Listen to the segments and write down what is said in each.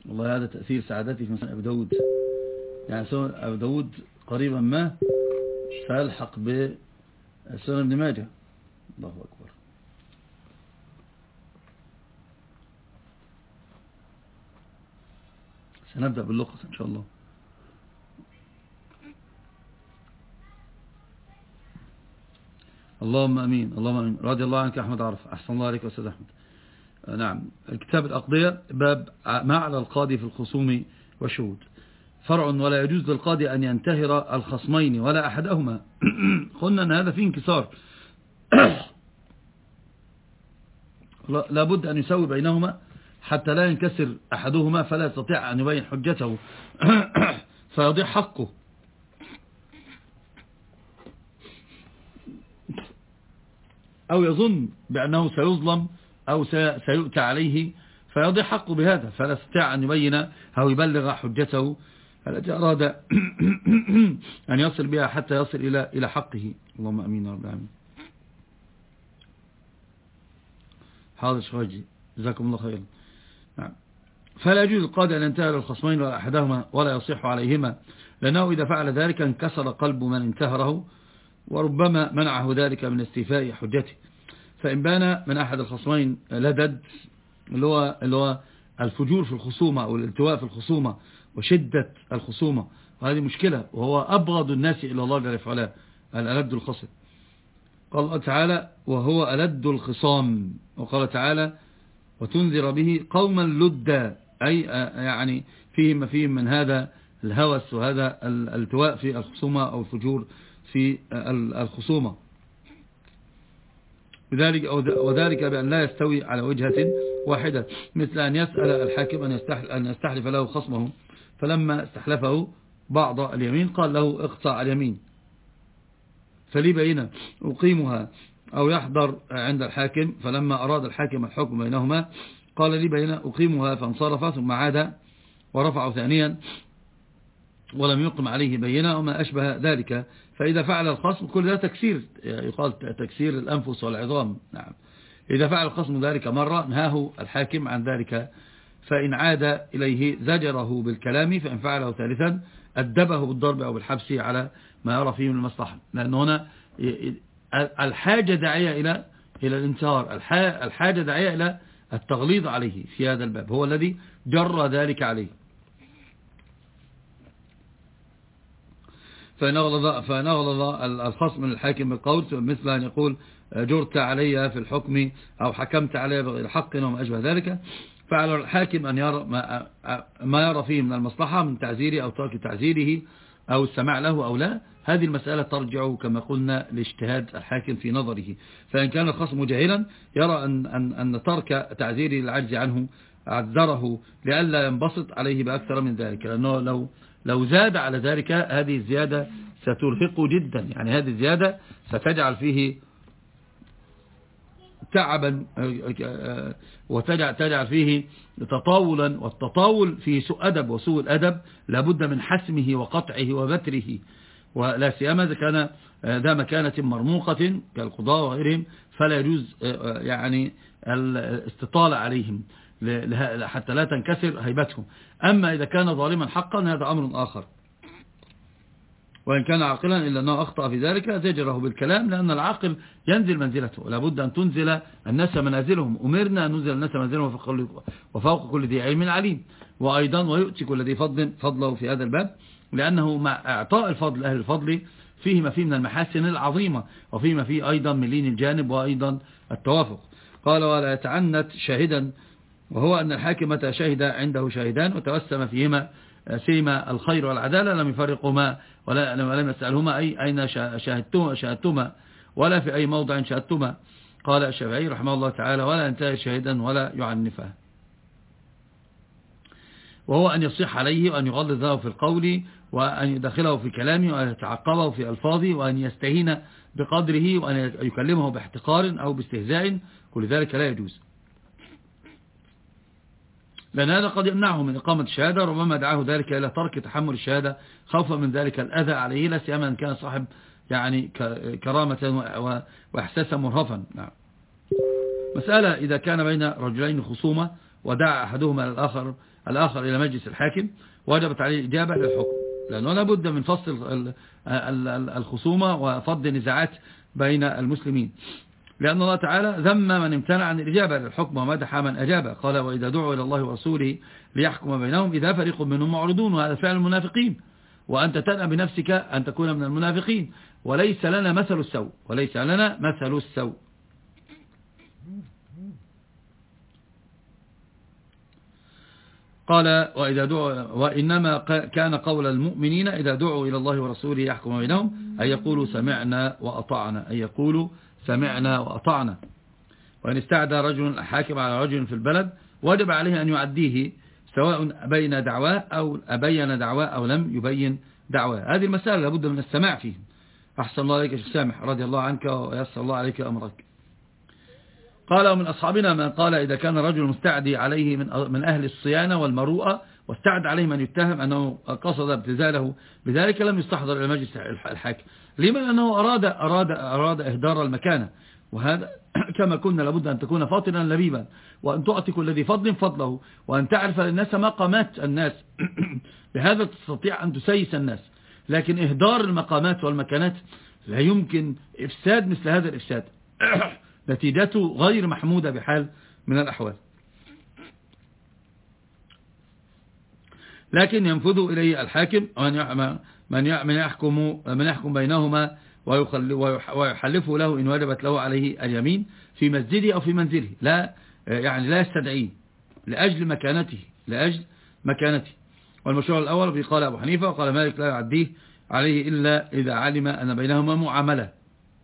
والله هذا تأثير سعادتي في مثلا أبو داود. يعني سنن أبو داود قريبا ما سيلحق بسنن ابن ماجه. الله أكبر. سنبدأ باللقص إن شاء الله. اللهم أمين اللهم أمين. رضي الله عنك أحمد عرف. أحسن الله عليك أستاذ أحمد. نعم. كتاب الأقضية باب ما على القاضي في الخصوم والشهود. فرع: ولا يجوز للقاضي أن ينتهر الخصمين ولا أحدهما. قلنا أن هذا فيه انكسار. لابد أن يسوي بينهما حتى لا ينكسر أحدهما فلا يستطيع أن يبين حجته فيضيع حقه. أو يظن بأنه سيظلم أو سيؤتى عليه فيضيع حقه بهذا، فلا يستطيع أن يبين أو يبلغ حجته التي أراد أن يصل بها حتى يصل إلى حقه. اللهم أمين يا رب العالمين. حاضر شواجي جزاكم الله خيرا. نعم. فلا يجوز القاضي أن ينتهر الخصمين ولا أحدهما ولا يصيح عليهما، لأنه إذا فعل ذلك انكسر قلب من انتهره، وربما منعه ذلك من استيفاء حجته. فإن بان من أحد الخصمين لدد اللي هو الفجور في الخصومة أو الالتواء في الخصومة وشدة الخصومة، وهذه مشكلة، وهو أبغض الناس إلى الله جل وعلا الألد الخصم. قال الله تعالى: وهو ألد الخصام. وقال تعالى: وتنذر به قوما لدا، أي يعني فيهم من هذا الهوس وهذا الالتواء في الخصومة أو الفجور في الخصومة. وذلك بأن لا يستوي على وجهة واحدة، مثل أن يسأل الحاكم أن يستحلف له خصمه، فلما استحلفه بعض اليمين قال له: اقطع اليمين، فلي بينة أقيمها. أو يحضر عند الحاكم، فلما أراد الحاكم الحكم بينهما قال: لي بينة أقيمها، فانصرف ثم عاد ورفع ثانيا ولم يقم عليه بينة وما أشبه ذلك. فإذا فعل الخصم، كل ده تكسير، يقال تكسير الأنفس والعظام. نعم. إذا فعل الخصم ذلك مرة نهاه الحاكم عن ذلك، فإن عاد إليه زجره بالكلام، فإن فعله ثالثا أدبه بالضرب أو بالحبس على ما يرى فيه من المصلحة، لأن هنا الحاجة داعية إلى الانتهار، الحاجة داعية إلى التغليظ عليه في هذا الباب، هو الذي جرى ذلك عليه. فإن أغلظ الخصم من الحاكم بالقول، مثل أن يقول: جرت علي في الحكم، أو حكمت علي بغير حق، وما أشبه ذلك، فعلى الحاكم أن يرى ما يرى فيه من المصلحة من تعزيره أو ترك تعزيره أو السماع له أو لا. هذه المسألة ترجع كما قلنا لاجتهاد الحاكم في نظره. فإن كان الخصم جاهلا يرى أن ترك تعزيره العجز عنه عذره لئلا ينبسط عليه بأكثر من ذلك، لأنه لو زاد على ذلك هذه الزيادة سترهقه جدا، يعني هذه الزيادة ستجعل فيه تعبا وتجعل فيه تطاولا، والتطاول فيه سوء أدب، وسوء الأدب لابد من حسمه وقطعه وبتره، ولا سيما إذا كان ذا مكانة مرموقة كالقضاء وغيرهم، فلا يجوز يعني الاستطالة عليهم حتى لا تنكسر هيبتهم. أما إذا كان ظالما حقا هذا أمر آخر، وإن كان عاقلا إلا أنه أخطأ في ذلك زجره بالكلام، لأن العاقل ينزل منزلته، لابد أن تنزل الناس منازلهم. أمرنا أن ننزل الناس منازلهم وفوق كل ذي علم عليم، وأيضا ويؤتي كل ذي فضله في هذا الباب، لأنه مع إعطاء الفضل أهل الفضل فيه ما فيه من المحاسن العظيمة، وفيه ما فيه أيضا من لين الجانب وأيضا التوافق. قال: ولا يتعنت شاهدا، وهو أن الحاكم متى شهد عنده شاهدان وتوسم فيهما سيما الخير والعدالة لم يفرقهما ولم يسألهما أين شاهدتما ولا في أي موضع شاهدتما. قال الشافعي رحمه الله تعالى: ولا ينتهي شاهدا ولا يعنفه. وهو أن يصيح عليه وأن يغلظ له في القول وأن يدخله في كلامه وأن يتعقبه في ألفاظه وأن يستهين بقدره وأن يكلمه باحتقار أو باستهزاء، كل ذلك لا يجوز، لأن هذا قد يمنعه من إقامة الشهادة، ربما دعاه ذلك إلى ترك تحمل الشهادة خوفا من ذلك الأذى عليه، لا سيما أن كان صاحب يعني كرامة وإحساسا مرهفا. نعم. مسألة: إذا كان بين رجلين خصومة ودعا أحدهما للآخر الآخر إلى مجلس الحاكم وجبت عليه الإجابة للحكم، لأنه لابد من فصل الخصومة وفض النزاعات بين المسلمين، لأن الله تعالى ذم من امتنع عن الإجابة للحكم ومدح من أجاب. قال وإذا دعوا إلى الله ورسوله ليحكم بينهم إذا فريق منهم معرضون، وهذا فعل المنافقين، وأنت تنأى بنفسك أن تكون من المنافقين، وليس لنا مثل السوء، وليس لنا مثل السوء. قال وإنما كان قول المؤمنين إذا دعوا إلى الله ورسوله يحكم بينهم أن يقولوا سمعنا وأطعنا، أن يقولوا سمعنا وأطعنا. وإن استعدى رجل حاكم على رجل في البلد وجب عليه أن يعديه سواء بين دعواه أو أبين دعواه أو لم يبين دعواه. هذه المسألة لابد من السماع فيه. أحسن الله عليك شيخ سامح رضي الله عنك ويسر الله عليك أمرك. قال ومن أصحابنا من قال إذا كان رجل مستعدي عليه من أهل الصيانة والمروءة واستعد عليه من يتهم أنه قصد ابتذاله بذلك لم يستحضر إلى مجلس الحاكم. لما؟ لأنه أراد إهدار المكانة، وهذا كما كنا لابد أن تكون فاطنا لبيبا، وأن تعطي كل ذي فضل فضله، وأن تعرف للناس مقامات الناس بهذا تستطيع أن تسيس الناس. لكن إهدار المقامات والمكانات لا يمكن إفساد مثل هذا الإفساد نتيجته غير محمودة بحال من الأحوال. لكن ينفذ إليه الحاكم من يحكم بينهما ويحلفه له إن وجبت له عليه اليمين في مسجده أو في منزله، لا يستدعيه لأجل مكانته. والمشروع الأول في قال أبو حنيفة وقال مالك لا يعديه عليه إلا إذا علم أن بينهما معاملة،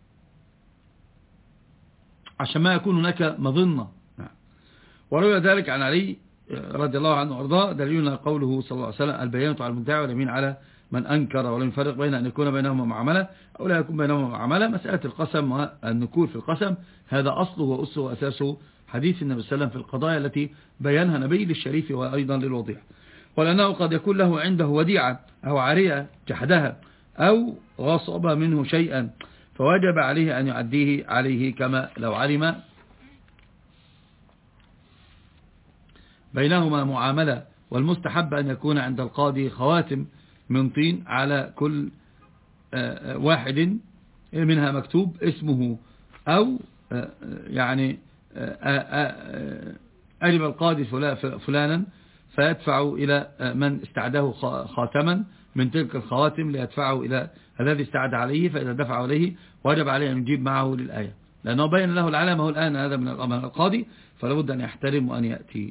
عشان ما يكون هناك مظنة. وروي ذلك عن علي رضي الله عنه وارضاه، دليلنا قوله صلى الله عليه وسلم البينة على المدعي واليمين على من أنكر، ولم يفرق بين أن يكون بينهما معاملة أو لا يكون بينهما معاملة. مسألة القسم والنكول في القسم هذا أصله وأسه وأساسه حديث النبي صلى الله عليه وسلم في القضايا التي بينها نبي للشريف وأيضا للوضيع. ولأنه قد يكون له عنده وديعة أو عارية جحدها أو غصب منه شيئا فوجب عليه أن يعديه عليه كما لو علم بينهما معاملة. والمستحب أن يكون عند القاضي خواتم من طين على كل واحد منها مكتوب اسمه، أو أجب القاضي فلانا فيدفع إلى من استعده خاتما من تلك الخواتم ليدفعه إلى الذي استعد عليه، فإذا دفع عليه وجب عليه أن يجيب معه للآية، لأنه بين له العلامة الآن هذا من القاضي، فلابد أن يحترم وأن يأتي.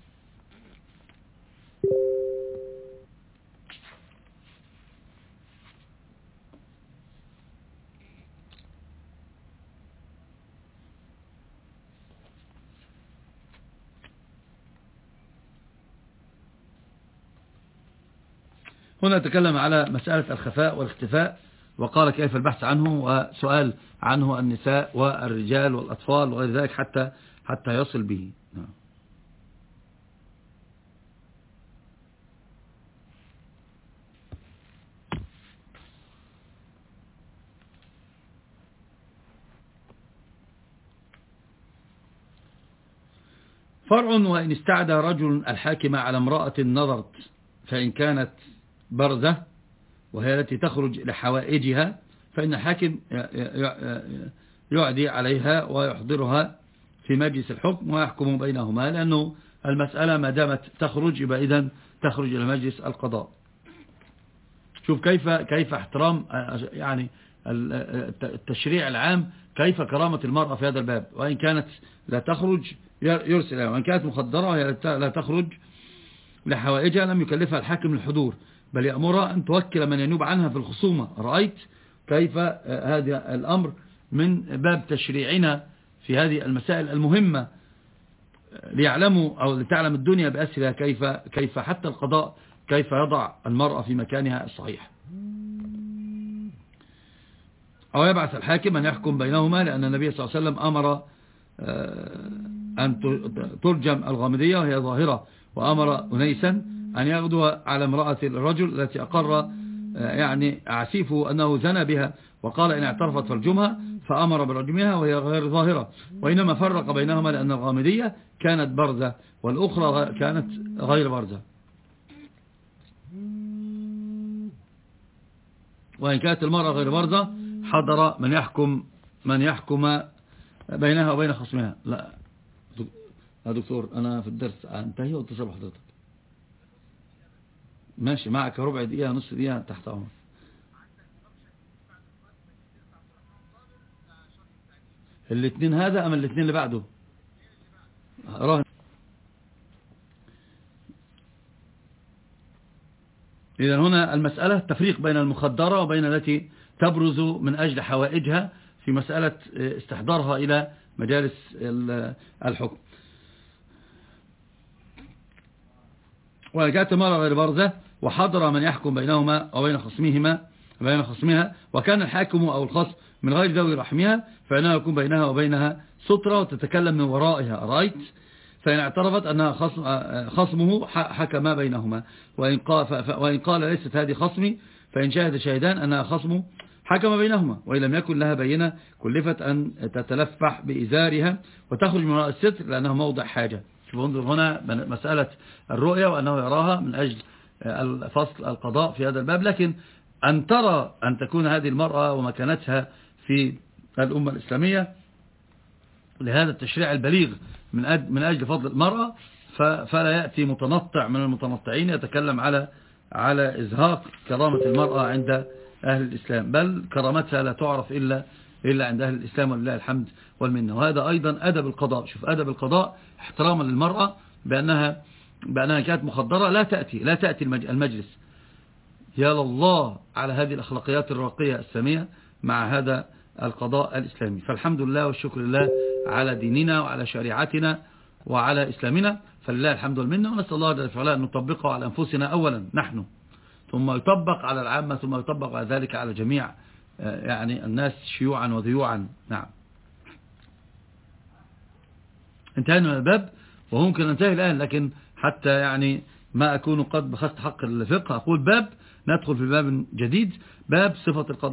هنا تكلم على مسألة الخفاء والاختفاء، وقال كيف البحث عنه وسؤال عنه النساء والرجال والأطفال وغير ذلك حتى يصل به. فرع وإن استعدى رجل الحاكم على امرأة نظرت فإن كانت برزة وهي التي تخرج لحوائجها فإن الحاكم يعدي عليها ويحضرها في مجلس الحكم ويحكم بينهما، لأنه المسألة ما دامت تخرج يبقى إذن تخرج إلى مجلس القضاء. شوف كيف احترام التشريع العام، كيف كرامة المرأة في هذا الباب. وإن كانت لا تخرج يرسلها، وإن كانت مخدرة وهي لا تخرج لحوائجها لم يكلفها الحاكم الحضور، بل يأمرها أن توكل من ينوب عنها في الخصومة. رأيت كيف هذا الأمر من باب تشريعنا في هذه المسائل المهمة، ليعلموا أو لتعلم الدنيا بأسرها كيف حتى القضاء كيف يضع المرأة في مكانها الصحيح. أو يبعث الحاكم أن يحكم بينهما، لأن النبي صلى الله عليه وسلم أمر أن ترجم الغامدية وهي ظاهرة، وأمر أنيسا أن يغدو على امرأة الرجل التي أقر عسيفه أنه زنى بها، وقال إن اعترفت فارجمها، فأمر برجمها وهي غير ظاهرة، وإنما فرق بينهما لأن الغامدية كانت برزة والأخرى كانت غير برزة. وإن كانت المرأة غير برزة حضر من يحكم بينها وبين خصمها. لا يا دكتور أنا في الدرس انتهي واتصل بحضرتك. ماشي معك ربع دقيقة نص دقيقة تحت أمر. الاثنين هذا أم الاثنين اللي بعده؟ راهن. إذن هنا المسألة تفريق بين المخدرة وبين التي تبرز من أجل حوائجها في مسألة استحضارها إلى مجالس الحكم. وإن كانت المرأة غير برزة وحضر من يحكم بينهما وبين خصمها وكان الحاكم أو الخصم من غير ذوي رحمها فإنه يكون بينها وبينها سترة وتتكلم من ورائها. رأيت؟ فإن اعترفت أنها خصمه حكم بينهما، وإن قال ليست هذه خصمي فإن شاهد شاهدان أنها خصمه حكم بينهما، وإن لم يكن لها بينة كلفت أن تتلفح بإزارها وتخرج من وراء الستر لأنه موضع حاجة. فانظر هنا مسألة الرؤية وأنه يراها من أجل فصل القضاء في هذا الباب. لكن أن ترى أن تكون هذه المرأة ومكانتها في الأمة الإسلامية لهذا التشريع البليغ من أجل فضل المرأة، فلا يأتي متنطع من المتنطعين يتكلم على إزهاق كرامة المرأة عند أهل الإسلام، بل كرامتها لا تعرف إلا عند أهل الإسلام ولله الحمد والمنة. وهذا أيضا أدب القضاء. شوف أدب القضاء احتراما للمرأة بأنها كانت مخدرة لا تأتي المجلس. يا الله على هذه الأخلاقيات الراقية السامية مع هذا القضاء الإسلامي. فالحمد لله والشكر لله على ديننا وعلى شريعتنا وعلى إسلامنا، فلله الحمد والمنة. ونسأل الله جل وعلا أن نطبقه على أنفسنا أولا نحن، ثم يطبق على العامة، ثم يطبق بعد ذلك على جميع يعني الناس شيوعا وذيوعا. نعم، انتهينا من الباب وممكن ننتهي الآن، لكن حتى يعني ما أكون قد بخست حق الفقه أقول باب ندخل في باب جديد، باب صفة القضاء.